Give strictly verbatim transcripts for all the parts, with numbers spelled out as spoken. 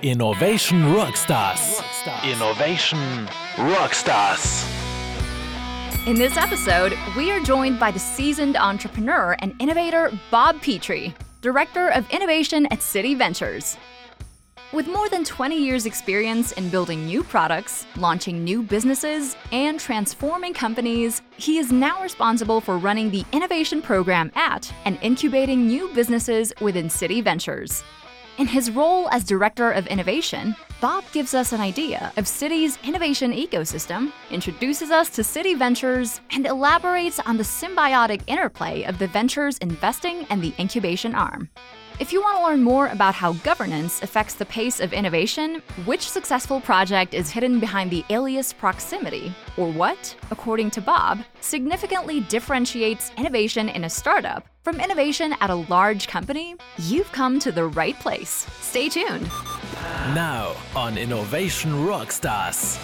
Innovation Rockstars. Innovation Rockstars. In this episode, we are joined by the seasoned entrepreneur and innovator Bob Petrie, Director of Innovation at Citi Ventures. With more than twenty years' experience in building new products, launching new businesses, and transforming companies, he is now responsible for running the innovation program at and incubating new businesses within Citi Ventures. In his role as Director of Innovation, Bob gives us an idea of Citi's innovation ecosystem, introduces us to Citi Ventures, and elaborates on the symbiotic interplay of the ventures investing and the incubation arm. If you want to learn more about how governance affects the pace of innovation, which successful project is hidden behind the alias proximity, or what, according to Bob, significantly differentiates innovation in a startup from innovation at a large company, you've come to the right place. Stay tuned. Now on Innovation Rockstars.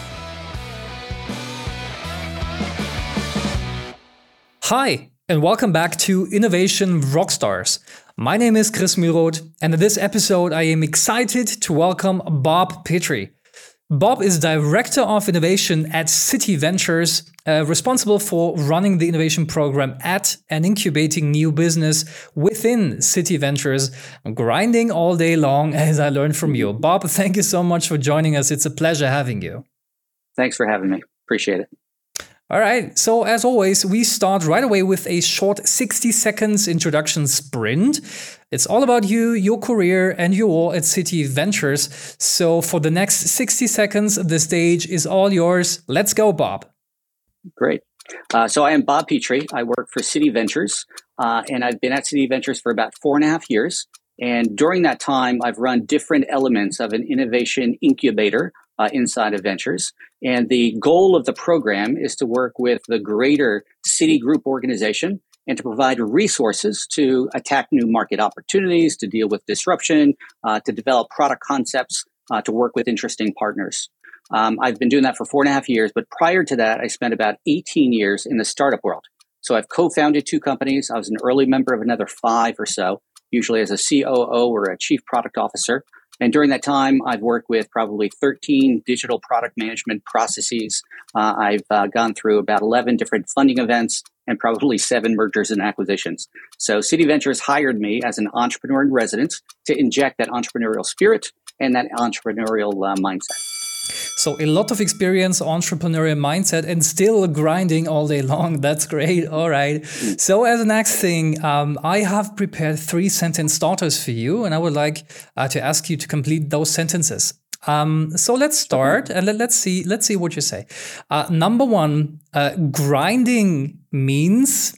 Hi, and welcome back to Innovation Rockstars. My name is Chris Muroth, and in this episode, I am excited to welcome Bob Petrie. Bob is Director of Innovation at Citi Ventures, uh, responsible for running the innovation program at and incubating new business within Citi Ventures, grinding all day long, as I learned from you. Bob, thank you so much for joining us. It's a pleasure having you. Thanks for having me. Appreciate it. All right, so as always, we start right away with a short sixty seconds introduction sprint. It's all about you, your career, and your role at Citi Ventures. So for the next sixty seconds, the stage is all yours. Let's go, Bob. Great. Uh, so I am Bob Petrie. I work for Citi Ventures, uh, and I've been at Citi Ventures for about four and a half years. And during that time, I've run different elements of an innovation incubator uh, inside of Ventures. And the goal of the program is to work with the greater Citigroup organization and to provide resources to attack new market opportunities, to deal with disruption, uh, to develop product concepts, uh, to work with interesting partners. Um, I've been doing that for four and a half years, but prior to that, I spent about eighteen years in the startup world. So I've co-founded two companies. I was an early member of another five or so, usually as a C O O or a chief product officer. And during that time, I've worked with probably thirteen digital product management processes. Uh, I've uh, gone through about eleven different funding events and probably seven mergers and acquisitions. So Citi Ventures hired me as an entrepreneur in residence to inject that entrepreneurial spirit and that entrepreneurial uh, mindset. So a lot of experience, entrepreneurial mindset, and still grinding all day long. That's great. All right. Mm. So as the next thing, um, I have prepared three sentence starters for you, and I would like uh, to ask you to complete those sentences. Um, so let's start, and let, let's see. Let's see what you say. Uh, number one, uh, grinding means.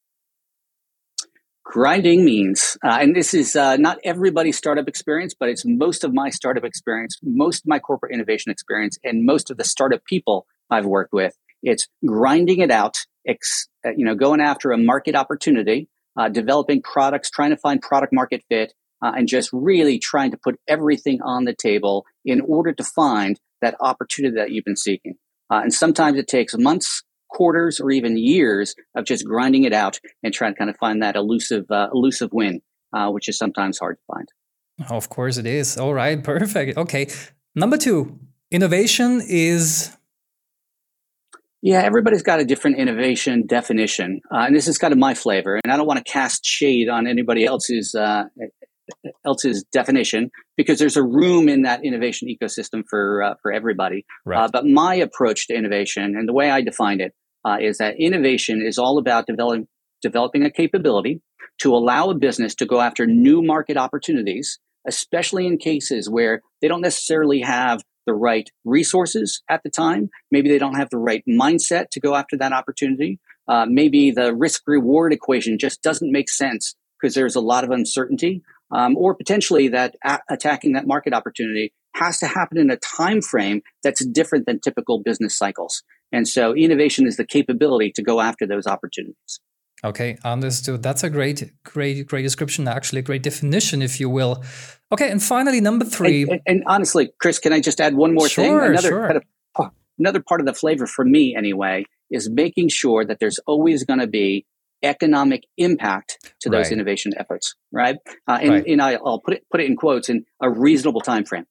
Grinding means, uh, and this is uh, not everybody's startup experience, but it's most of my startup experience, most of my corporate innovation experience, and most of the startup people I've worked with. It's grinding it out, ex, uh, you know, going after a market opportunity, uh, developing products, trying to find product market fit, uh, and just really trying to put everything on the table in order to find that opportunity that you've been seeking. Uh, and sometimes it takes months, quarters, or even years of just grinding it out and trying to kind of find that elusive, uh, elusive win, uh, which is sometimes hard to find. Of course it is. All right, perfect. Okay. Number two, innovation is... Yeah, everybody's got a different innovation definition. Uh, and this is kind of my flavor. And I don't want to cast shade on anybody else's uh, else's definition, because there's a room in that innovation ecosystem for uh, for everybody. Right. Uh, but my approach to innovation, and the way I define it, uh, is that innovation is all about developing developing a capability to allow a business to go after new market opportunities, especially in cases where they don't necessarily have the right resources at the time. Maybe they don't have the right mindset to go after that opportunity. Uh, maybe the risk-reward equation just doesn't make sense because there's a lot of uncertainty. Um, or potentially that a- attacking that market opportunity has to happen in a time frame that's different than typical business cycles. And so innovation is the capability to go after those opportunities. Okay, understood. That's a great, great, great description, actually, a great definition, if you will. Okay, and finally, number three. And, and, and honestly, Chris, can I just add one more sure, thing? Another sure. kind of, oh, another part of the flavor for me, anyway, is making sure that there's always going to be economic impact to those right. innovation efforts, right? Uh, and right. and I, I'll put it put it in quotes, in a reasonable time frame.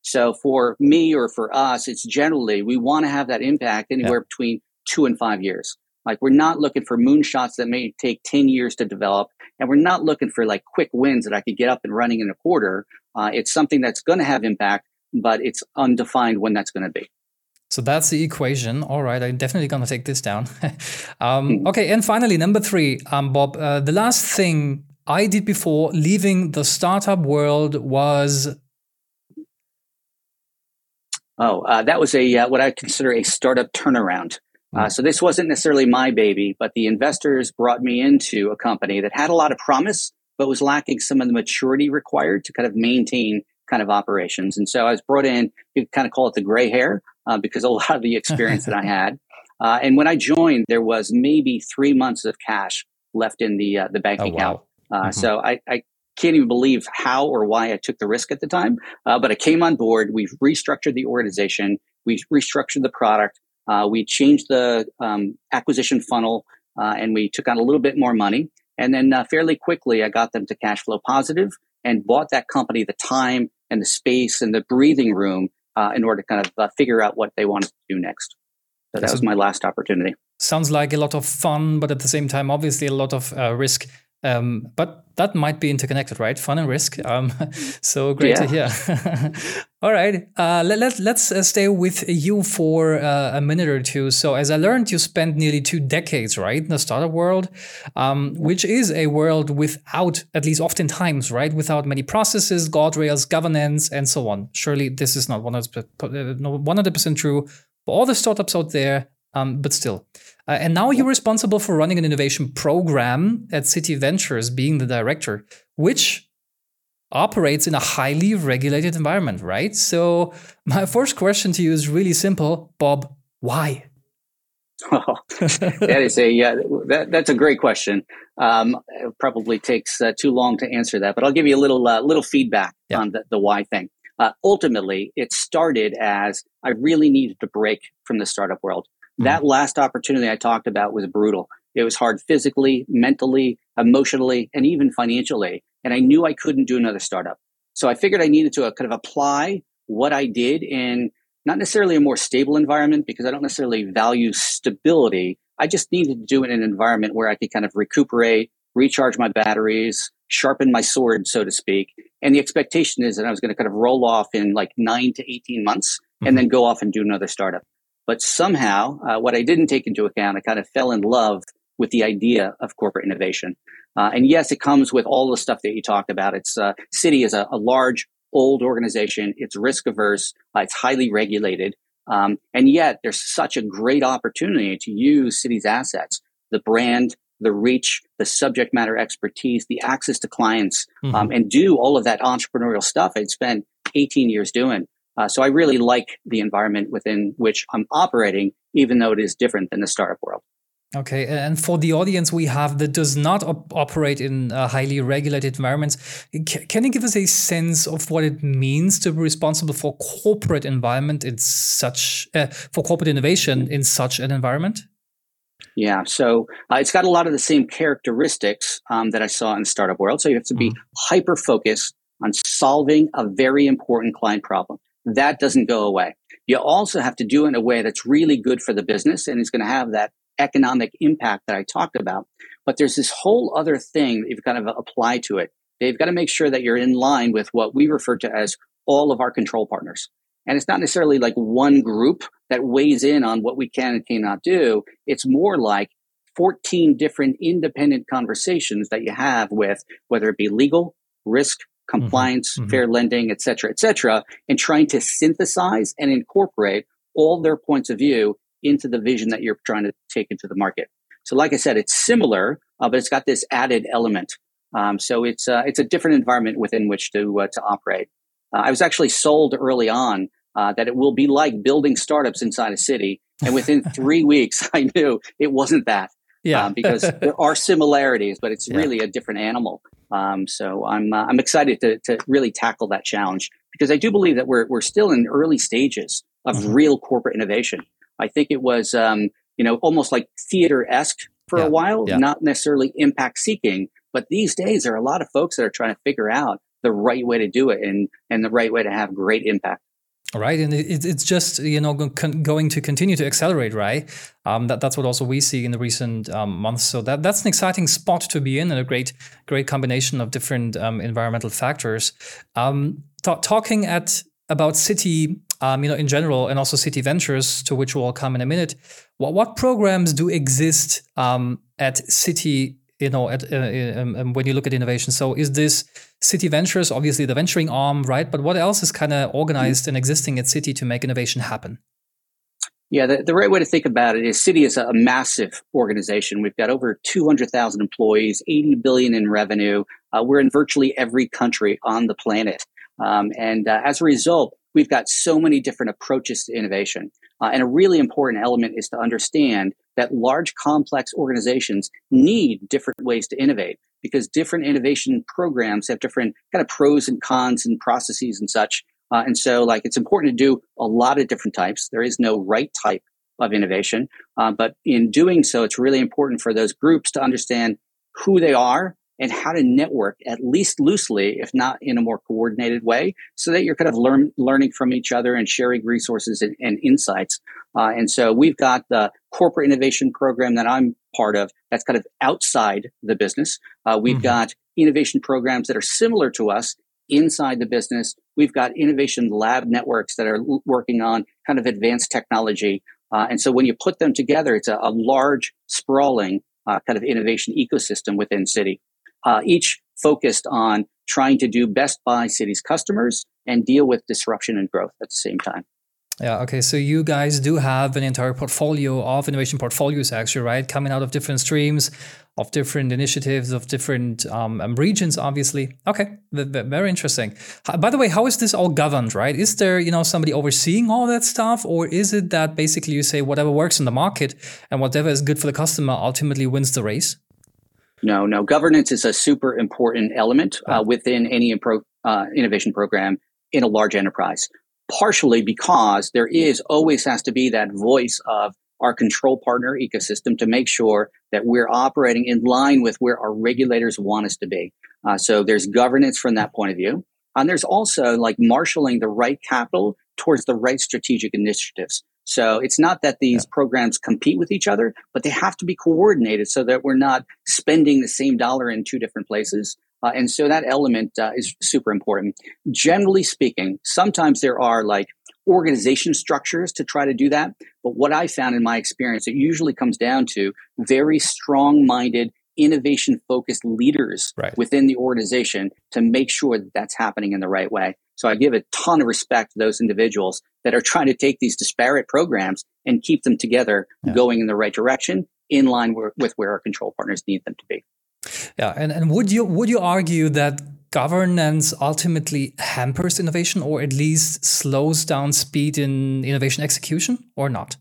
So for me or for us, it's generally, we want to have that impact anywhere yeah. between two and five years. Like we're not looking for moonshots that may take ten years to develop. And we're not looking for like quick wins that I could get up and running in a quarter. Uh, it's something that's going to have impact, but it's undefined when that's going to be. So that's the equation. All right, I'm definitely going to take this down. um, mm-hmm. Okay, and finally, number three, um, Bob, uh, the last thing I did before leaving the startup world was... Oh, uh, that was a uh, what I consider a startup turnaround. Uh, so this wasn't necessarily my baby, but the investors brought me into a company that had a lot of promise, but was lacking some of the maturity required to kind of maintain kind of operations. And so I was brought in, you kind of call it the gray hair, uh, because a lot of the experience that I had. Uh, and when I joined, there was maybe three months of cash left in the uh, the bank oh, account. Wow. Uh, mm-hmm. So I, I can't even believe how or why I took the risk at the time. Uh, but I came on board. We restructured the organization. We restructured the product. Uh, we changed the um, acquisition funnel, uh, and we took on a little bit more money. And then uh, fairly quickly, I got them to cash flow positive and bought that company the time and the space and the breathing room uh, in order to kind of uh, figure out what they wanted to do next. So that was my last opportunity. Sounds like a lot of fun, but at the same time, obviously a lot of uh, risk. Um, but that might be interconnected, right? Fun and risk. Um, so great yeah. to hear. All right. Uh, let, let, let's uh, stay with you for uh, a minute or two. So as I learned, you spent nearly two decades, right, in the startup world, um, which is a world without, at least oftentimes, right, without many processes, guardrails, governance, and so on. Surely this is not one hundred percent true for all the startups out there. Um, but still. Uh, and now you're responsible for running an innovation program at City Ventures, being the director, which operates in a highly regulated environment, right? So my first question to you is really simple. Bob, why? Oh, that is a yeah, that, that's a great question. Um, it probably takes uh, too long to answer that, but I'll give you a little uh, little feedback yeah. on the, the why thing. Uh, ultimately, it started as I really needed to break from the startup world. That last opportunity I talked about was brutal. It was hard physically, mentally, emotionally, and even financially. And I knew I couldn't do another startup. So I figured I needed to uh, kind of apply what I did in not necessarily a more stable environment, because I don't necessarily value stability. I just needed to do it in an environment where I could kind of recuperate, recharge my batteries, sharpen my sword, so to speak. And the expectation is that I was going to kind of roll off in like nine to eighteen months and mm-hmm. then go off and do another startup. But somehow, uh, what I didn't take into account, I kind of fell in love with the idea of corporate innovation. Uh, and yes, it comes with all the stuff that you talked about. It's uh, Citi is a, a large, old organization. It's risk averse. Uh, it's highly regulated. Um, and yet, there's such a great opportunity to use Citi's assets, the brand, the reach, the subject matter expertise, the access to clients, mm-hmm. um, and do all of that entrepreneurial stuff I'd spent eighteen years doing. Uh, so I really like the environment within which I'm operating, even though it is different than the startup world. Okay, and for the audience we have that does not op- operate in uh, highly regulated environments, c- can you give us a sense of what it means to be responsible for corporate environment in such, uh, for corporate innovation in such an environment? Yeah, so uh, it's got a lot of the same characteristics um, that I saw in the startup world. So you have to be mm-hmm. hyper-focused on solving a very important client problem. That doesn't go away. You also have to do it in a way that's really good for the business and is going to have that economic impact that I talked about. But there's this whole other thing that you've got to apply to it. They've got to make sure that you're in line with what we refer to as all of our control partners. And it's not necessarily like one group that weighs in on what we can and cannot do. It's more like fourteen different independent conversations that you have with, whether it be legal, risk, compliance, mm-hmm. fair lending, et cetera, et cetera, and trying to synthesize and incorporate all their points of view into the vision that you're trying to take into the market. So like I said, it's similar, uh, but it's got this added element. Um, so it's uh, it's a different environment within which to uh, to operate. Uh, I was actually sold early on uh, that it will be like building startups inside a city. And within three weeks, I knew it wasn't that. Yeah. um, because there are similarities, but it's yeah. really a different animal. Um, so I'm uh, I'm excited to to really tackle that challenge, because I do believe that we're we're still in early stages of mm-hmm. real corporate innovation. I think it was um, you know almost like theater-esque for yeah. a while, yeah. not necessarily impact seeking, but these days there are a lot of folks that are trying to figure out the right way to do it and and the right way to have great impact. Right, and it, it's just you know con- going to continue to accelerate, right? Um, that that's what also we see in the recent um, months. So that that's an exciting spot to be in, and a great great combination of different um, environmental factors. Um, t- talking at about Citi, um, you know, in general, and also Citi Ventures, to which we'll come in a minute. What what programs do exist um, at Citi? You know, at, uh, um, when you look at innovation, so is this Citi Ventures, obviously the venturing arm, right? But what else is kind of organized and existing at Citi to make innovation happen? Yeah, the, the right way to think about it is Citi is a massive organization. We've got over two hundred thousand employees, eighty billion in revenue. Uh, we're in virtually every country on the planet. Um, and uh, as a result, we've got so many different approaches to innovation. Uh, and a really important element is to understand that large, complex organizations need different ways to innovate because different innovation programs have different kind of pros and cons and processes and such. Uh, and so, like, it's important to do a lot of different types. There is no right type of innovation. Uh, but in doing so, it's really important for those groups to understand who they are and how to network, at least loosely, if not in a more coordinated way, so that you're kind of learn, learning from each other and sharing resources and, and insights. Uh, and so we've got the corporate innovation program that I'm part of that's kind of outside the business. Uh, we've mm-hmm. got innovation programs that are similar to us inside the business. We've got innovation lab networks that are l- working on kind of advanced technology. Uh, and so when you put them together, it's a, a large, sprawling uh, kind of innovation ecosystem within Citi. Uh, each focused on trying to do best by Citi's customers and deal with disruption and growth at the same time. Yeah, okay, so you guys do have an entire portfolio of innovation portfolios, actually, right? Coming out of different streams, of different initiatives, of different um, um, regions, obviously. Okay, v- v- very interesting. By the way, how is this all governed, right? Is there, you know, somebody overseeing all that stuff? Or is it that basically you say whatever works in the market and whatever is good for the customer ultimately wins the race? No, no. Governance is a super important element uh, within any impro- uh, innovation program in a large enterprise, partially because there is always has to be that voice of our control partner ecosystem to make sure that we're operating in line with where our regulators want us to be. Uh, so there's governance from that point of view. And there's also like marshaling the right capital towards the right strategic initiatives. So it's not that these yeah. programs compete with each other, but they have to be coordinated so that we're not spending the same dollar in two different places. Uh, and so that element uh, is super important. Generally speaking, sometimes there are like organization structures to try to do that. But what I found in my experience, it usually comes down to very strong-minded, innovation-focused leaders right. within the organization to make sure that that's happening in the right way. So I give a ton of respect to those individuals that are trying to take these disparate programs and keep them together yeah. going in the right direction in line with, with where our control partners need them to be. Yeah, and, and would you would you argue that governance ultimately hampers innovation or at least slows down speed in innovation execution or not?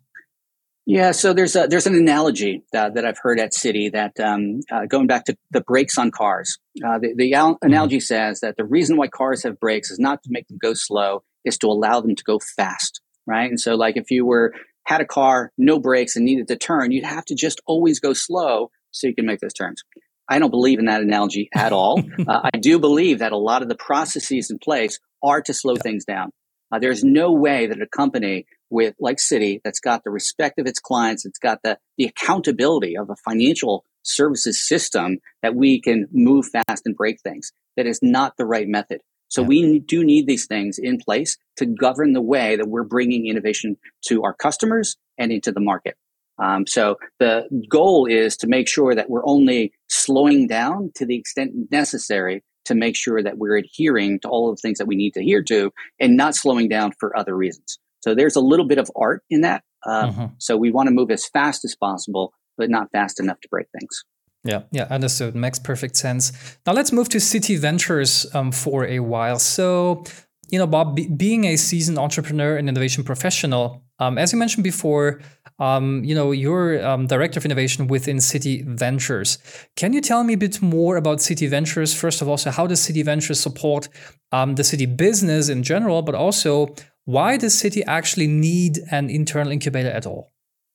Yeah, so there's a, there's an analogy that, that I've heard at Citi that um, uh, going back to the brakes on cars. Uh, the the al- analogy mm-hmm. says that the reason why cars have brakes is not to make them go slow, is to allow them to go fast, right? And so like if you were had a car, no brakes and needed to turn, you'd have to just always go slow so you can make those turns. I don't believe in that analogy at all. uh, I do believe that a lot of the processes in place are to slow yeah. things down. Uh, there's no way that a company with like Citi that's got the respect of its clients, it's got the, the accountability of a financial services system that we can move fast and break things. That is not the right method. So yeah. we do need these things in place to govern the way that we're bringing innovation to our customers and into the market. Um, so the goal is to make sure that we're only slowing down to the extent necessary to make sure that we're adhering to all of the things that we need to adhere to and not slowing down for other reasons. So there's a little bit of art in that. Uh, mm-hmm. So we want to move as fast as possible, but not fast enough to break things. Yeah, yeah, understood. Makes perfect sense. Now let's move to Citi Ventures um, for a while. So, you know, Bob, be, being a seasoned entrepreneur and innovation professional, um, as you mentioned before, um, you know, you're um, director of innovation within Citi Ventures. Can you tell me a bit more about Citi Ventures? First of all, so how does Citi Ventures support um, the Citi business in general, but also why does Citi actually need an internal incubator at all?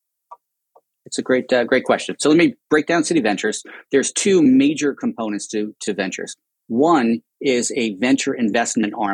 It's a great, uh, great question. So let me break down Citi Ventures. There's two major components to, to ventures. One is a venture investment arm.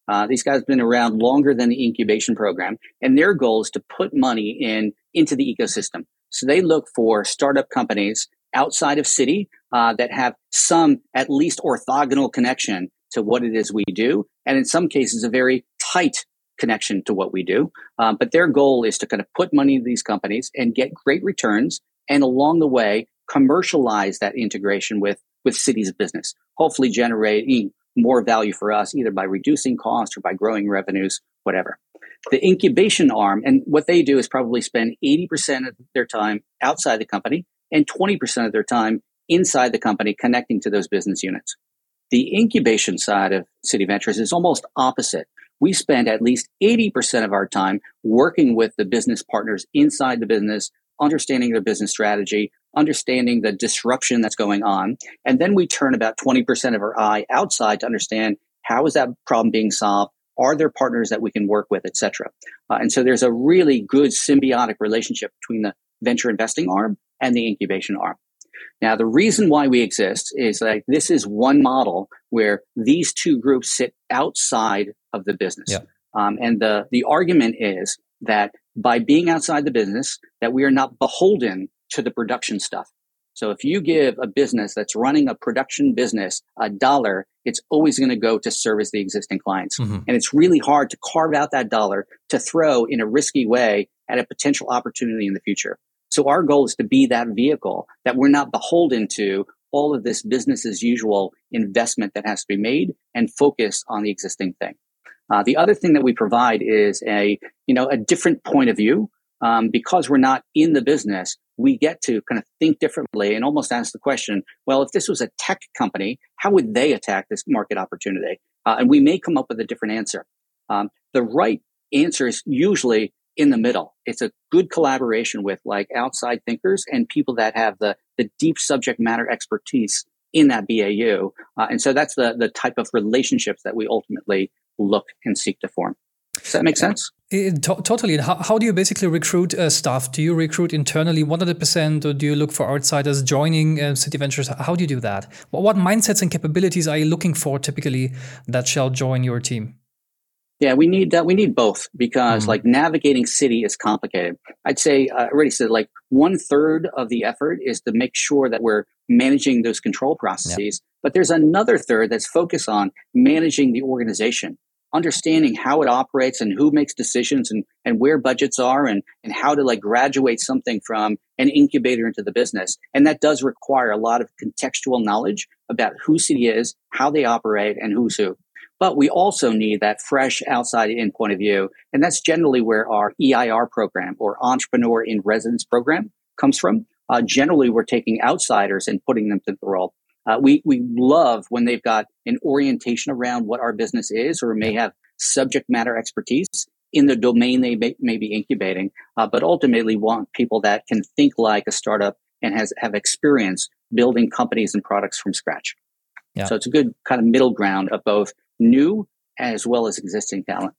Uh, these guys have been around longer than the incubation program, and their goal is to put money in into the ecosystem. So they look for startup companies outside of Citi uh, that have some at least orthogonal connection to what it is we do, and in some cases a very tight connection to what we do. Um, but their goal is to kind of put money into these companies and get great returns, and along the way commercialize that integration with with Citi's business, hopefully generating more value for us, either by reducing costs or by growing revenues, whatever. The incubation arm, and what they do is probably spend eighty percent of their time outside the company and twenty percent of their time inside the company connecting to those business units. The incubation side of Citi Ventures is almost opposite. We spend at least eighty percent of our time working with the business partners inside the business, understanding their business strategy, understanding the disruption that's going on. And then we turn about twenty percent of our eye outside to understand how is that problem being solved? Are there partners that we can work with, et cetera? Uh, and so there's a really good symbiotic relationship between the venture investing arm and the incubation arm. Now, the reason why we exist is that this is one model where these two groups sit outside of the business. Yeah. Um, and the, the argument is that by being outside the business, that we are not beholden to the production stuff. So if you give a business that's running a production business a dollar, it's always going to go to service the existing clients. Mm-hmm. And it's really hard to carve out that dollar to throw in a risky way at a potential opportunity in the future. So our goal is to be that vehicle, that we're not beholden to all of this business as usual investment that has to be made and focus on the existing thing. Uh, the other thing that we provide is a, you know, a different point of view. Um, because we're not in the business, we get to kind of think differently and almost ask the question, well, if this was a tech company, how would they attack this market opportunity? Uh, and we may come up with a different answer. Um, the right answer is usually in the middle. It's a good collaboration with like outside thinkers and people that have the, the deep subject matter expertise in that B A U. Uh, and so that's the, the type of relationships that we ultimately look and seek to form. Does that make sense? It, to- totally. How, how do you basically recruit uh, staff? Do you recruit internally one hundred percent or do you look for outsiders joining uh, Citi Ventures? How do you do that? What, what mindsets and capabilities are you looking for typically that shall join your team? Yeah, we need uh, we need both because mm-hmm. like navigating Citi is complicated. I'd say uh, I already said like one third of the effort is to make sure that we're managing those control processes. Yep. But there's another third that's focused on managing the organization, understanding how it operates and who makes decisions and, and where budgets are and, and how to like graduate something from an incubator into the business. And that does require a lot of contextual knowledge about who Citi is, how they operate, and who's who. But we also need that fresh outside-in point of view. And that's generally where our E I R program or Entrepreneur in Residence program comes from. Uh, generally, we're taking outsiders and putting them to the role. Uh, we we love when they've got an orientation around what our business is or may have subject matter expertise in the domain they may, may be incubating, uh, but ultimately want people that can think like a startup and has have experience building companies and products from scratch. Yeah. So it's a good kind of middle ground of both new as well as existing talent.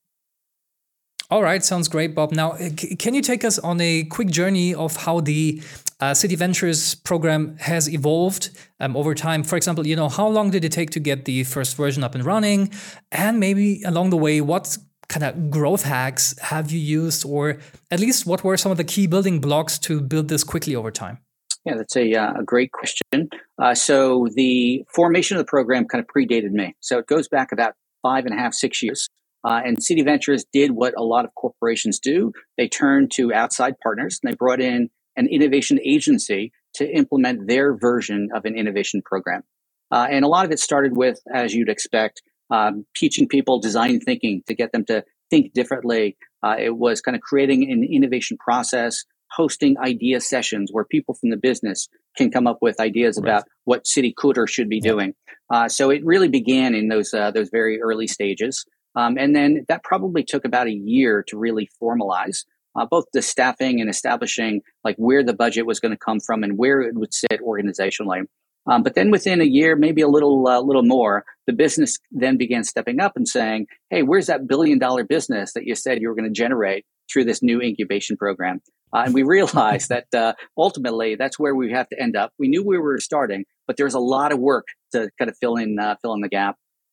All right, sounds great, Bob. Now, c- can you take us on a quick journey of how the uh, Citi Ventures program has evolved um, over time? For example, you know, how long did it take to get the first version up and running? And maybe along the way, what kind of growth hacks have you used? Or at least what were some of the key building blocks to build this quickly over time? Yeah, that's a, uh, a great question. Uh, so the formation of the program kind of predated me. So it goes back about five and a half, six years. Uh, and Citi Ventures did what a lot of corporations do. They turned to outside partners and they brought in an innovation agency to implement their version of an innovation program. Uh, and a lot of it started with, as you'd expect, um, teaching people design thinking to get them to think differently. Uh, it was kind of creating an innovation process, hosting idea sessions where people from the business can come up with ideas right. about what Citi could or should be yeah. doing. Uh, so it really began in those uh, those very early stages. Um, and then that probably took about a year to really formalize uh, both the staffing and establishing like where the budget was going to come from and where it would sit organizationally. Um, but then within a year, maybe a little uh, little more, the business then began stepping up and saying, hey, where's that billion dollar business that you said you were going to generate through this new incubation program? Uh, and we realized that uh, ultimately that's where we have to end up. We knew where we were starting, but there's a lot of work to kind of fill in uh, fill in the gap.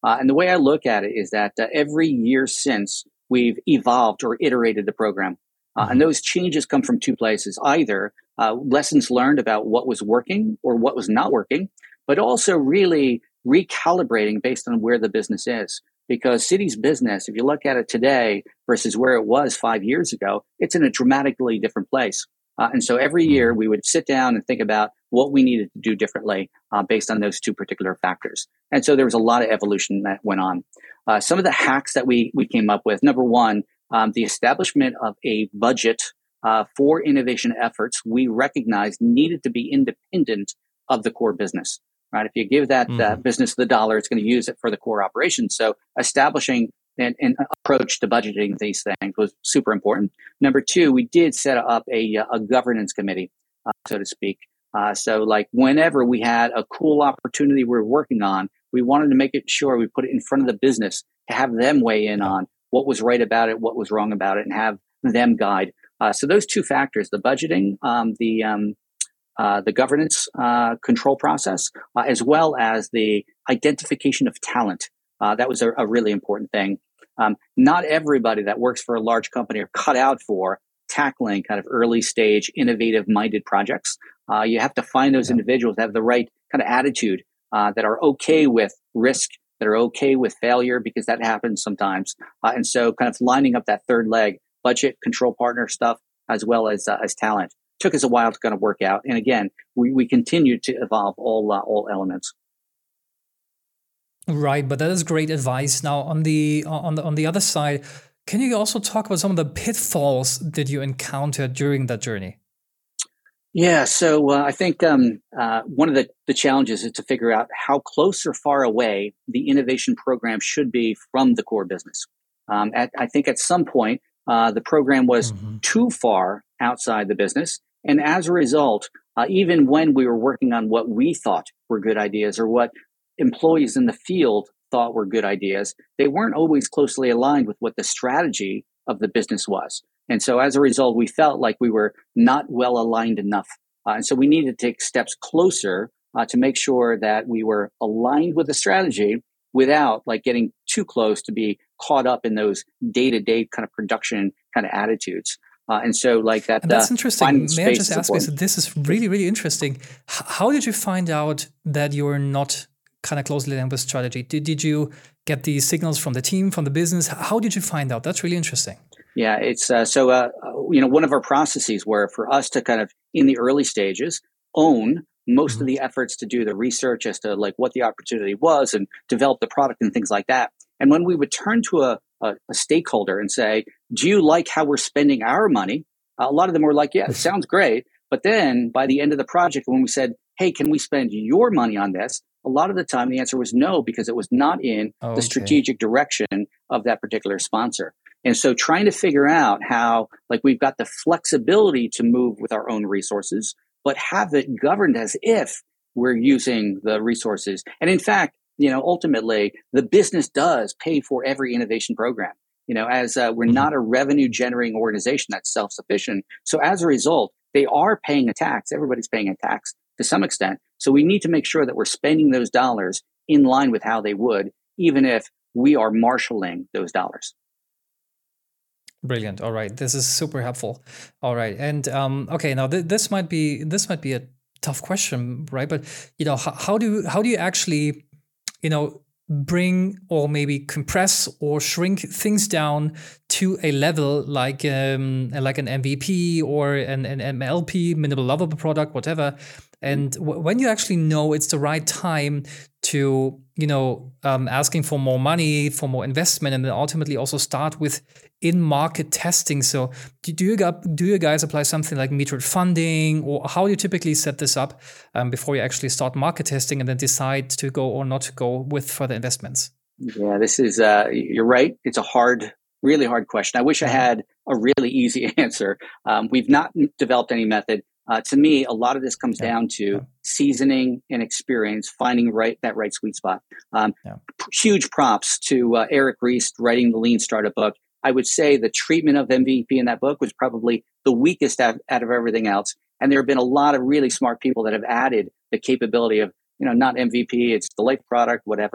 Uh, and the way I look at it is that uh, every year since we've evolved or iterated the program. Uh, and those changes come from two places, either uh, lessons learned about what was working or what was not working, but also really recalibrating based on where the business is. Because Citi's business, if you look at it today versus where it was five years ago, it's in a dramatically different place. Uh, and so every year we would sit down and think about what we needed to do differently uh, based on those two particular factors. And so there was a lot of evolution that went on. Uh, some of the hacks that we we came up with, number one, um, the establishment of a budget uh, for innovation efforts we recognized needed to be independent of the core business. Right? If you give that mm-hmm. uh, business the dollar, it's going to use it for the core operations. So establishing an, an approach to budgeting these things was super important. Number two, we did set up a, a governance committee, uh, so to speak. Uh, so like whenever we had a cool opportunity we were working on, we wanted to make it sure we put it in front of the business to have them weigh in on what was right about it, what was wrong about it, and have them guide. Uh, so those two factors, the budgeting, um, the um, uh, the governance uh, control process, uh, as well as the identification of talent, uh, that was a, a really important thing. Um, not everybody that works for a large company are cut out for tackling kind of early stage, innovative minded projects. Uh, you have to find those yeah. individuals that have the right kind of attitude, uh, that are okay with risk, that are okay with failure, because that happens sometimes. Uh, and so kind of lining up that third leg, budget, control partner stuff, as well as uh, as talent, took us a while to kind of work out. And again, we, we continue to evolve all uh, all elements. Right, but that is great advice. Now, on the on the on the other side, can you also talk about some of the pitfalls that you encountered during that journey? Yeah, so uh, I think um, uh, one of the, the challenges is to figure out how close or far away the innovation program should be from the core business. Um, at, I think at some point, uh, the program was mm-hmm. too far outside the business. And as a result, uh, even when we were working on what we thought were good ideas or what employees in the field thought were good ideas, they weren't always closely aligned with what the strategy of the business was. And so as a result, we felt like we were not well aligned enough. Uh, and so we needed to take steps closer uh, to make sure that we were aligned with the strategy without like getting too close to be caught up in those day-to-day kind of production kind of attitudes. Uh, and so like that. And that's uh, interesting. May I just ask you, so this is really, really interesting. H- how did you find out that you were not kind of closely aligned with strategy? Did, did you get the signals from the team, from the business? How did you find out? That's really interesting. Yeah, it's uh, so, uh, you know, one of our processes were for us to kind of, in the early stages, own most mm-hmm. of the efforts to do the research as to like what the opportunity was and develop the product and things like that. And when we would turn to a, a, a stakeholder and say, do you like how we're spending our money? Uh, a lot of them were like, yeah, it sounds great. But then by the end of the project, when we said, hey, can we spend your money on this? A lot of the time, the answer was no, because it was not in okay. the strategic direction of that particular sponsor. And so trying to figure out how, like, we've got the flexibility to move with our own resources, but have it governed as if we're using the resources. And in fact, you know, ultimately, the business does pay for every innovation program, you know, as uh, we're not a revenue generating organization that's self-sufficient. So as a result, they are paying a tax. Everybody's paying a tax to some extent. So we need to make sure that we're spending those dollars in line with how they would, even if we are marshaling those dollars. Brilliant. All right, this is super helpful. All right, and um, okay, now th- this might be this might be a tough question, right? But you know, how, how do how do you actually, you know, bring or maybe compress or shrink things down to a level like um like an M V P or an, an M L P, minimal lovable product, whatever. And w- when you actually know it's the right time to, you know, um, asking for more money, for more investment, and then ultimately also start with in-market testing. So do, do you do you guys apply something like metered funding, or how do you typically set this up um, before you actually start market testing and then decide to go or not to go with further investments? Yeah, this is, uh, you're right. It's a hard, really hard question. I wish I had a really easy answer. Um, we've not developed any method. Uh, to me, a lot of this comes yeah. down to yeah. seasoning and experience, finding right that right sweet spot. Um, yeah. p- huge props to uh, Eric Ries writing the Lean Startup book. I would say the treatment of M V P in that book was probably the weakest out, out of everything else. And there have been a lot of really smart people that have added the capability of, you know, not M V P, it's the life product, whatever.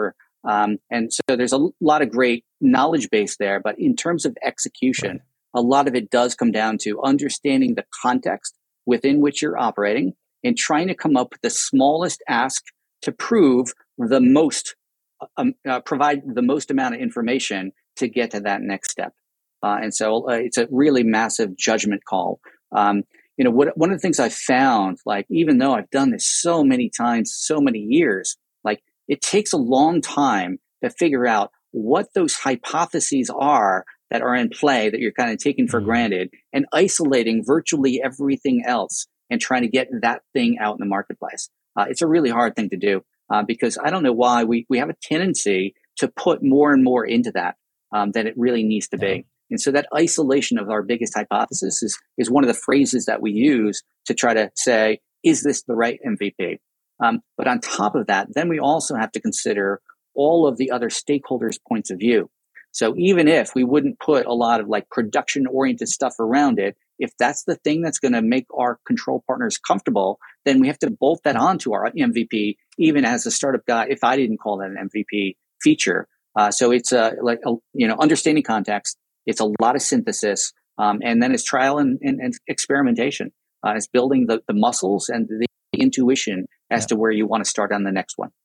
Um, and so there's a lot of great knowledge base there. But in terms of execution, right. a lot of it does come down to understanding the context within which you're operating and trying to come up with the smallest ask to prove the most, um, uh, provide the most amount of information to get to that next step. Uh, and so uh, it's a really massive judgment call. Um, you know, what, one of the things I've found, like, even though I've done this so many times, so many years, like, it takes a long time to figure out what those hypotheses are that are in play that you're kind of taking for granted and isolating virtually everything else and trying to get that thing out in the marketplace. Uh, it's a really hard thing to do uh, because I don't know why we, we have a tendency to put more and more into that um, than it really needs to be. And so that isolation of our biggest hypothesis is, is one of the phrases that we use to try to say, is this the right M V P? Um, but on top of that, then we also have to consider all of the other stakeholders' points of view. So even if we wouldn't put a lot of like production-oriented stuff around it, if that's the thing that's going to make our control partners comfortable, then we have to bolt that onto our M V P, even as a startup guy, if I didn't call that an M V P feature. Uh, so it's uh, like, a, you know, understanding context. It's a lot of synthesis, um, and then it's trial and, and, and experimentation. Uh, it's building the, the muscles and the intuition as yeah. to where you want to start on the next one.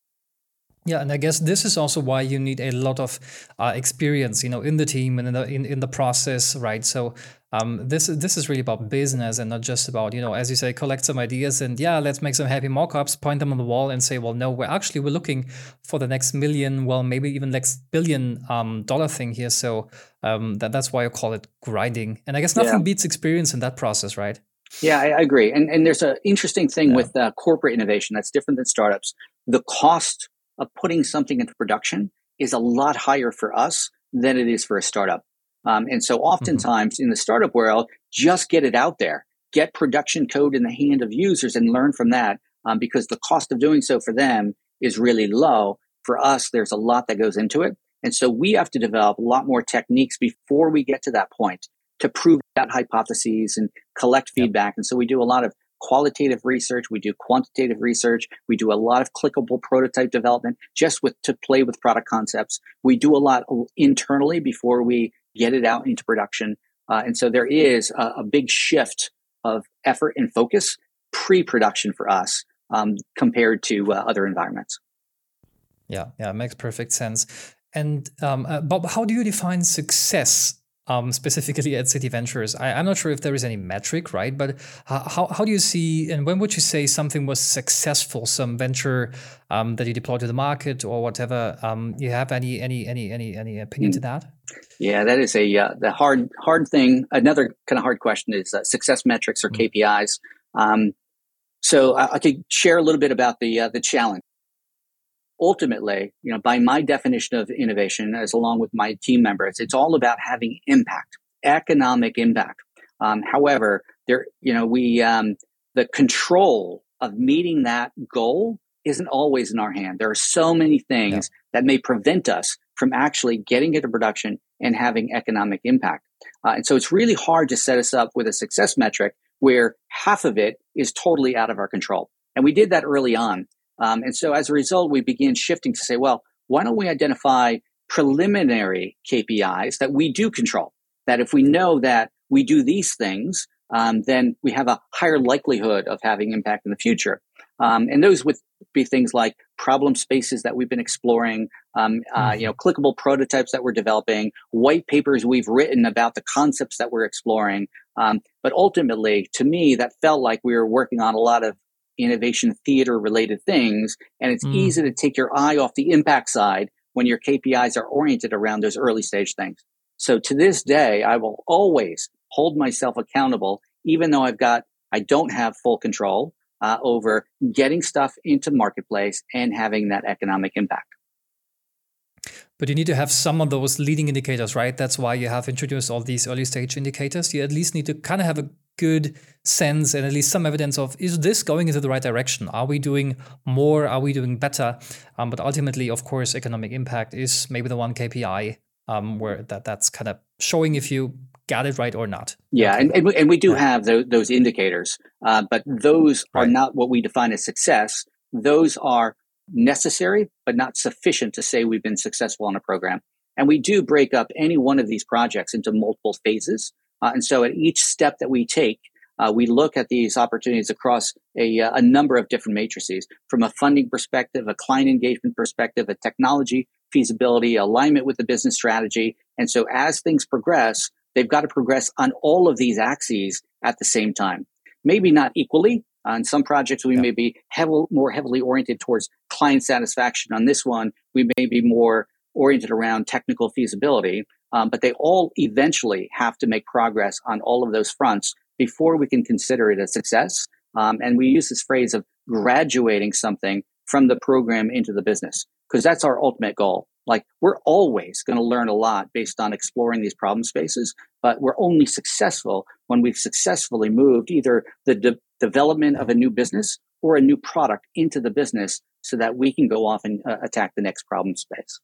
Yeah, and I guess this is also why you need a lot of uh, experience, you know, in the team and in the in, in the process, right? So um, this this is really about business and not just about, you know, as you say, collect some ideas and yeah, let's make some happy mock-ups, point them on the wall, and say, well, no, we're actually we're looking for the next million, well, maybe even next billion um, dollar thing here. So um, that that's why I call it grinding. And I guess nothing yeah. beats experience in that process, right? Yeah, I, I agree. And and there's an interesting thing yeah. with uh, corporate innovation that's different than startups. The cost of putting something into production is a lot higher for us than it is for a startup. Um, and so oftentimes mm-hmm. in the startup world, just get it out there, get production code in the hand of users and learn from that um, because the cost of doing so for them is really low. For us, there's a lot that goes into it. And so we have to develop a lot more techniques before we get to that point to prove out hypotheses and collect feedback. Yep. And so we do a lot of qualitative research, we do quantitative research, we do a lot of clickable prototype development just with to play with product concepts. We do a lot internally before we get it out into production. Uh, and so there is a, a big shift of effort and focus pre-production for us um, compared to uh, other environments. Yeah, yeah, it makes perfect sense. And um, uh, Bob, how do you define success? Um, specifically at City Ventures? I, I'm not sure if there is any metric, right? But how, how do you see, and when would you say something was successful, some venture um, that you deployed to the market or whatever? Um, you have any any any any any opinion mm. to that? Yeah, that is a uh, the hard hard thing. Another kind of hard question is uh, success metrics or mm. K P Is. Um, so I, I could share a little bit about the uh, the challenge. Ultimately, you know, by my definition of innovation, as along with my team members, it's all about having impact, economic impact. Um, however, there, you know, we um, the control of meeting that goal isn't always in our hand. There are so many things yeah. that may prevent us from actually getting into production and having economic impact. Uh, and so it's really hard to set us up with a success metric where half of it is totally out of our control. And we did that early on. Um, and so as a result, we began shifting to say, well, why don't we identify preliminary K P Is that we do control? That if we know that we do these things, um, then we have a higher likelihood of having impact in the future. Um, and those would be things like problem spaces that we've been exploring, um, uh, you know, clickable prototypes that we're developing, white papers we've written about the concepts that we're exploring. Um, but ultimately, to me, that felt like we were working on a lot of innovation theater related things. And it's mm. easy to take your eye off the impact side when your K P Is are oriented around those early stage things. So to this day, I will always hold myself accountable, even though I've got, I don't have full control uh, over getting stuff into marketplace and having that economic impact. But you need to have some of those leading indicators, right? That's why you have introduced all these early stage indicators. You at least need to kind of have a good sense and at least some evidence of, is this going into the right direction? Are we doing more? Are we doing better? Um, but ultimately, of course, economic impact is maybe the one K P I um, where that that's kind of showing if you got it right or not. Yeah, okay. and, and, we, and we do have those, those indicators, uh, but those right. are not what we define as success. Those are necessary, but not sufficient to say we've been successful on a program. And we do break up any one of these projects into multiple phases. Uh, and so at each step that we take, uh, we look at these opportunities across a, a number of different matrices, from a funding perspective, a client engagement perspective, a technology feasibility, alignment with the business strategy. And so as things progress, they've got to progress on all of these axes at the same time. Maybe not equally. On some projects, we yeah. may be heavily, more heavily oriented towards client satisfaction. On this one, we may be more oriented around technical feasibility. Um, but they all eventually have to make progress on all of those fronts before we can consider it a success. Um, and we use this phrase of graduating something from the program into the business, because that's our ultimate goal. Like, we're always going to learn a lot based on exploring these problem spaces, but we're only successful when we've successfully moved either the de- development of a new business or a new product into the business so that we can go off and uh, attack the next problem space.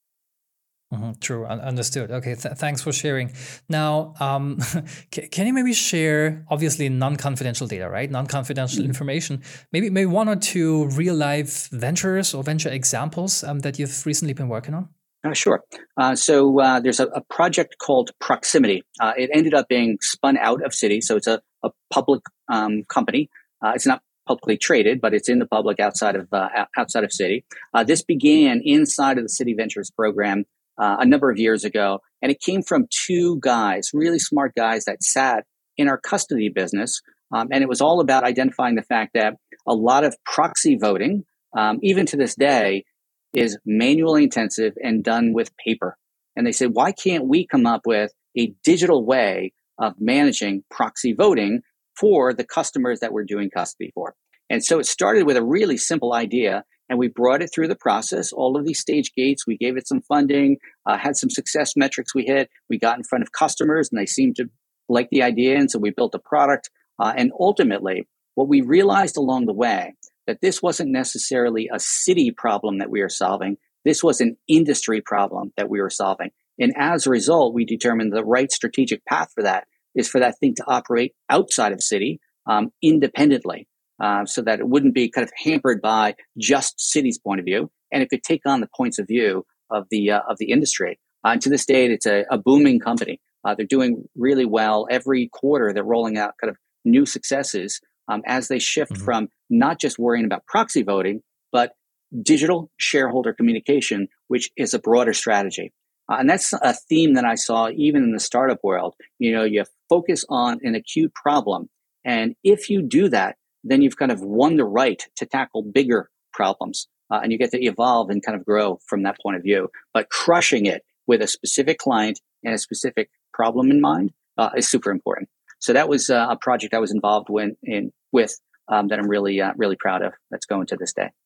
Mm-hmm, true. Understood. Okay. Th- thanks for sharing. Now, um, c- can you maybe share, obviously, non-confidential data, right? Non-confidential mm-hmm. information. Maybe maybe one or two real-life ventures or venture examples um, that you've recently been working on. Uh, sure. Uh, so uh, there's a, a project called Proximity. Uh, it ended up being spun out of Citi, so it's a, a public um, company. Uh, it's not publicly traded, but it's in the public outside of uh, outside of Citi. Uh, this began inside of the Citi Ventures program Uh, a number of years ago. And it came from two guys, really smart guys that sat in our custody business. Um, and it was all about identifying the fact that a lot of proxy voting, um, even to this day, is manually intensive and done with paper. And they said, why can't we come up with a digital way of managing proxy voting for the customers that we're doing custody for? And so it started with a really simple idea. And we brought it through the process, all of these stage gates. We gave it some funding, uh, had some success metrics we hit. We got in front of customers and they seemed to like the idea. And so we built a product. Uh, and ultimately, what we realized along the way, that this wasn't necessarily a city problem that we were solving. This was an industry problem that we were solving. And as a result, we determined the right strategic path for that is for that thing to operate outside of Citi um, independently. Uh, so that it wouldn't be kind of hampered by just Citi's point of view, and it could take on the points of view of the uh, of the industry. Uh, and to this date, it's a, a booming company. Uh, they're doing really well. Every quarter, they're rolling out kind of new successes um, as they shift mm-hmm. from not just worrying about proxy voting, but digital shareholder communication, which is a broader strategy. Uh, and that's a theme that I saw even in the startup world. You know, you focus on an acute problem, and if you do that, then you've kind of won the right to tackle bigger problems. Uh, and you get to evolve and kind of grow from that point of view. But crushing it with a specific client and a specific problem in mind uh, is super important. So that was uh, a project I was involved with, in, with um, that I'm really, uh, really proud of. That's going to this day.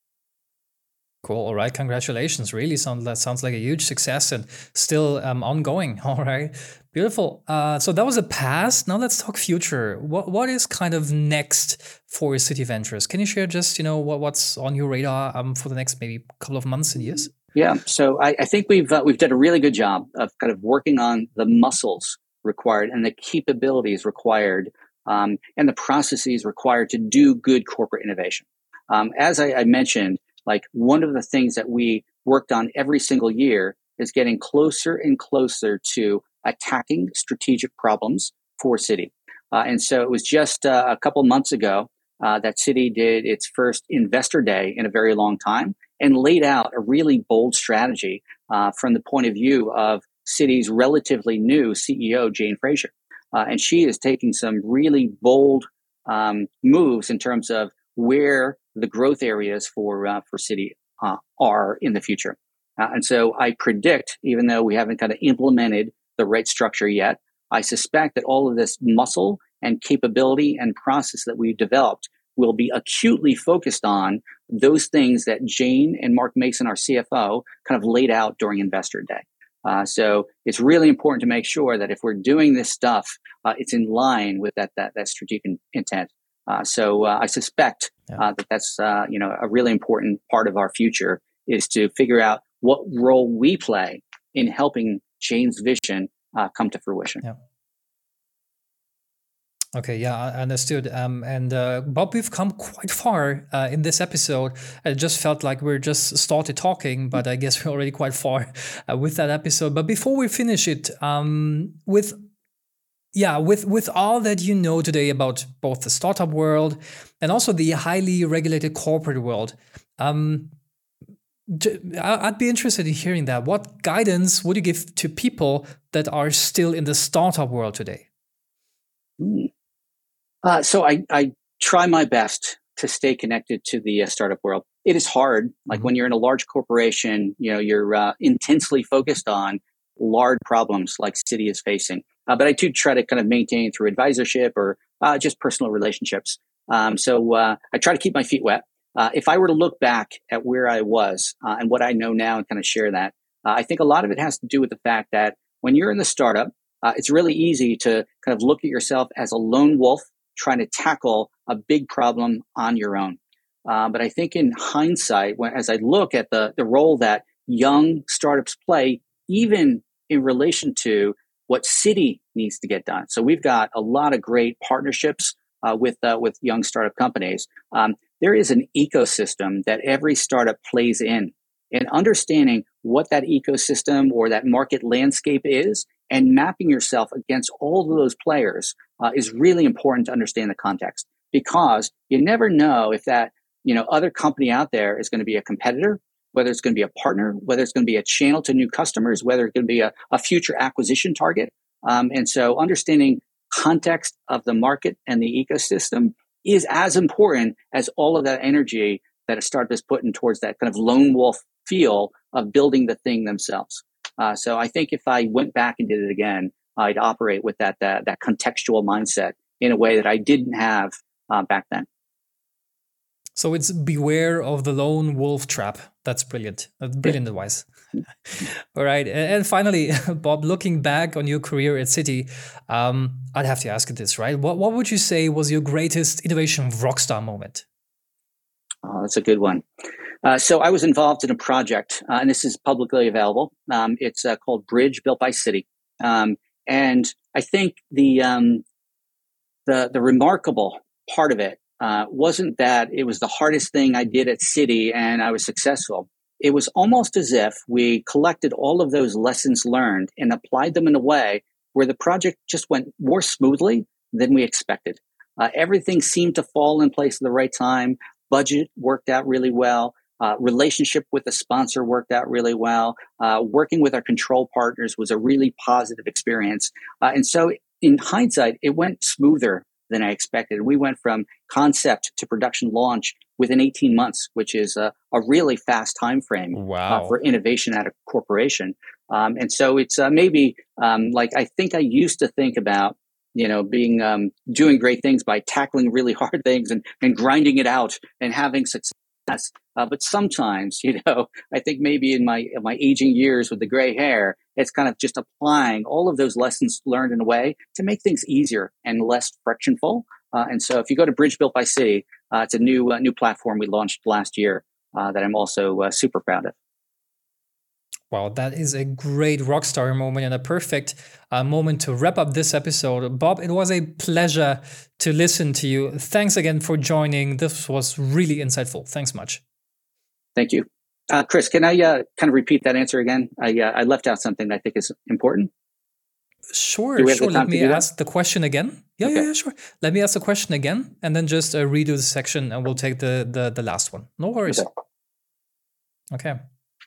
Cool. All right. Congratulations. Really sounds that sounds like a huge success and still um, ongoing. All right. Beautiful. Uh, so that was a past. Now let's talk future. What what is kind of next for Citi Ventures? Can you share just, you know, what, what's on your radar um, for the next maybe couple of months and years? Yeah. So I, I think we've uh, we've done a really good job of kind of working on the muscles required and the capabilities required um, and the processes required to do good corporate innovation. Um, as I, I mentioned, like one of the things that we worked on every single year is getting closer and closer to attacking strategic problems for Citi. Uh, and so it was just uh, a couple months ago uh, that Citi did its first investor day in a very long time and laid out a really bold strategy uh, from the point of view of Citi's relatively new C E O, Jane Fraser. Uh, and she is taking some really bold um, moves in terms of where the growth areas for uh, for Citi uh, are in the future. Uh, and so I predict, even though we haven't kind of implemented the right structure yet, I suspect that all of this muscle and capability and process that we've developed will be acutely focused on those things that Jane and Mark Mason, our C F O, kind of laid out during Investor Day. Uh, so it's really important to make sure that if we're doing this stuff, uh, it's in line with that that, that strategic in, intent. Uh, so uh, I suspect yeah. uh, that that's uh, you know a really important part of our future is to figure out what role we play in helping Jane's vision uh, come to fruition. Yeah. Okay, yeah, I understood. Um, and uh, Bob, we've come quite far uh, in this episode. It just felt like we're just started talking, but I guess we're already quite far uh, with that episode. But before we finish it, um, with yeah, with with all that you know today about both the startup world and also the highly regulated corporate world, um, j- I- I'd be interested in hearing that. What guidance would you give to people that are still in the startup world today? Mm. Uh, so I, I try my best to stay connected to the uh, startup world. It is hard. Like Mhm. when you're in a large corporation, you know, you're uh, intensely focused on large problems like Citi is facing. Uh, but I do try to kind of maintain through advisorship or uh, just personal relationships. Um, so uh, I try to keep my feet wet. Uh, if I were to look back at where I was uh, and what I know now and kind of share that, uh, I think a lot of it has to do with the fact that when you're in the startup, uh, it's really easy to kind of look at yourself as a lone wolf trying to tackle a big problem on your own. Uh, but I think in hindsight, when, as I look at the, the role that young startups play, even in relation to what Citi needs to get done. So we've got a lot of great partnerships uh, with uh, with young startup companies. Um, there is an ecosystem that every startup plays in, and understanding what that ecosystem or that market landscape is and mapping yourself against all of those players uh, is really important to understand the context, because you never know if that, you know, other company out there is going to be a competitor, whether it's going to be a partner, whether it's going to be a channel to new customers, whether it's going to be a, a future acquisition target. Um, and so understanding context of the market and the ecosystem is as important as all of that energy that a startup is putting towards that kind of lone wolf feel of building the thing themselves. Uh, so I think if I went back and did it again, I'd operate with that that, that contextual mindset in a way that I didn't have uh, back then. So it's beware of the lone wolf trap. That's brilliant. That's brilliant advice. All right. And, and finally, Bob, looking back on your career at Citi, um, I'd have to ask you this, right? What, what would you say was your greatest innovation rockstar moment? Oh, that's a good one. Uh, so I was involved in a project, uh, and this is publicly available. Um, it's uh, called Bridge Built by Citi. Um, and I think the, um, the, the remarkable part of it uh, wasn't that it was the hardest thing I did at Citi and I was successful. It was almost as if we collected all of those lessons learned and applied them in a way where the project just went more smoothly than we expected. Uh, everything seemed to fall in place at the right time. Budget worked out really well. Uh, relationship with the sponsor worked out really well. Uh, working with our control partners was a really positive experience. Uh, and so in hindsight, it went smoother than I expected. We went from concept to production launch within eighteen months, which is a, a really fast time frame Wow. uh, for innovation at a corporation. Um, and so it's uh, maybe um, like I think I used to think about, you know, being um, doing great things by tackling really hard things and, and grinding it out and having success. Uh, but sometimes, you know, I think maybe in my in my aging years with the gray hair, it's kind of just applying all of those lessons learned in a way to make things easier and less frictionful. Uh, and so if you go to Bridge Built by Citi, uh, it's a new uh, new platform we launched last year uh, that I'm also uh, super proud of. Wow, that is a great rockstar moment and a perfect uh, moment to wrap up this episode. Bob, it was a pleasure to listen to you. Thanks again for joining. This was really insightful. Thanks much. Thank you. Uh, Chris, can I uh, kind of repeat that answer again? I, uh, I left out something that I think is important. Sure, Do we have sure. the time Let to me do that? ask the question again. Yeah, Okay. yeah, yeah, sure. Let me ask the question again and then just uh, redo the section and we'll take the, the, the last one. No worries. Okay. Okay.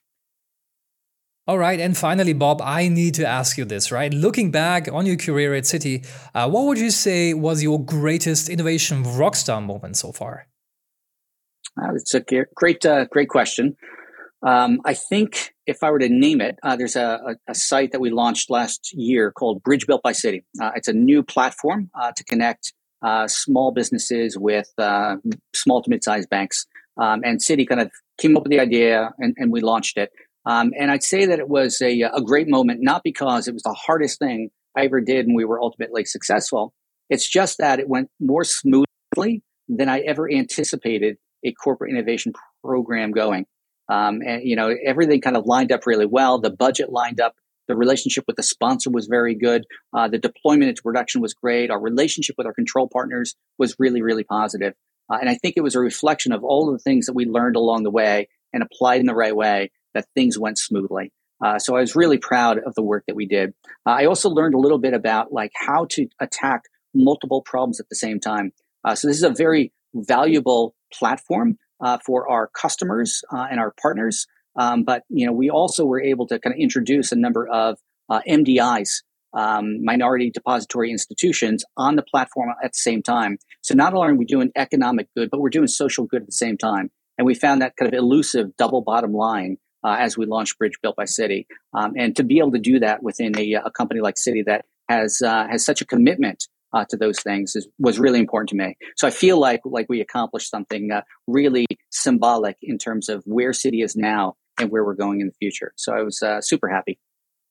All right. And finally, Bob, I need to ask you this, right? Looking back on your career at Citi, uh, what would you say was your greatest innovation rockstar moment so far? Uh, it's a ge- great, uh, great question. Um, I think if I were to name it, uh, there's a, a, a site that we launched last year called Bridge Built by Citi. Uh, it's a new platform uh, to connect uh, small businesses with uh, small to mid-sized banks. Um, and Citi kind of came up with the idea and, and we launched it. Um, and I'd say that it was a, a great moment, not because it was the hardest thing I ever did and we were ultimately successful. It's just that it went more smoothly than I ever anticipated a corporate innovation program going. Um, and, you know, everything kind of lined up really well. The budget lined up The relationship with the sponsor was very good. Uh, the deployment into production was great. Our relationship with our control partners was really, really positive. Uh, and I think it was a reflection of all of the things that we learned along the way and applied in the right way that things went smoothly. Uh, so I was really proud of the work that we did. Uh, I also learned a little bit about like how to attack multiple problems at the same time. Uh, so this is a very valuable platform uh, for our customers uh, and our partners. Um, but you know, we also were able to kind of introduce a number of uh, M D Is, um, minority depository institutions, on the platform at the same time. So not only are we doing economic good, but we're doing social good at the same time. And we found that kind of elusive double bottom line uh, as we launched Bridge Built by Citi. Um, and to be able to do that within a, a company like Citi that has uh, has such a commitment uh, to those things is, was really important to me. So I feel like like we accomplished something uh, really symbolic in terms of where Citi is now and where we're going in the future. So I was uh, super happy.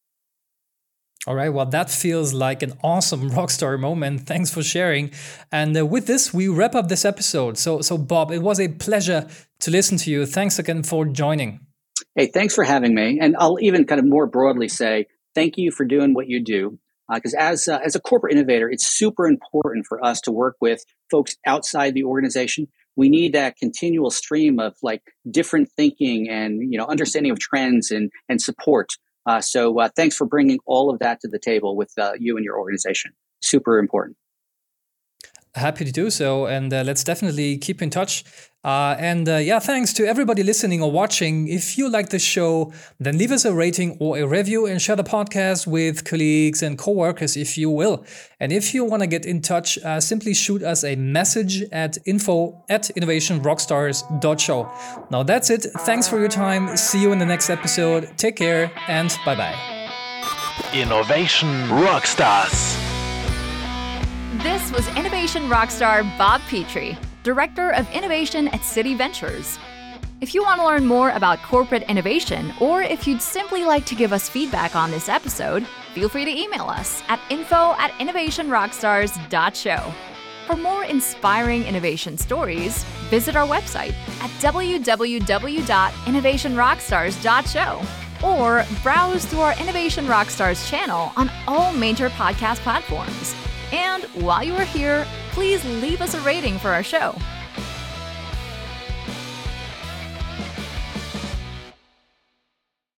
All right, well, that feels like an awesome rockstar moment. Thanks for sharing. And uh, with this, we wrap up this episode. So, so Bob, it was a pleasure to listen to you. Thanks again for joining. Hey, thanks for having me. And I'll even kind of more broadly say thank you for doing what you do. Because uh, as uh, as a corporate innovator, it's super important for us to work with folks outside the organization. We need that continual stream of like different thinking and, you know, understanding of trends and and support. Uh, so uh, thanks for bringing all of that to the table with uh, you and your organization. Super important. Happy to do so. And uh, let's definitely keep in touch. Uh, and uh, yeah, thanks to everybody listening or watching. If you like the show, then leave us a rating or a review and share the podcast with colleagues and coworkers if you will. And if you want to get in touch, uh, simply shoot us a message at info at innovation rockstars dot show. Now that's it. Thanks for your time. See you in the next episode. Take care and bye-bye. Innovation Rockstars. This was Innovation Rockstar Bob Petrie, Director of Innovation at Citi Ventures. If you want to learn more about corporate innovation, or if you'd simply like to give us feedback on this episode, feel free to email us at info at innovation rockstars dot show. For more inspiring innovation stories, visit our website at w w w dot innovation rockstars dot show or browse through our Innovation Rockstars channel on all major podcast platforms. And while you are here, please leave us a rating for our show.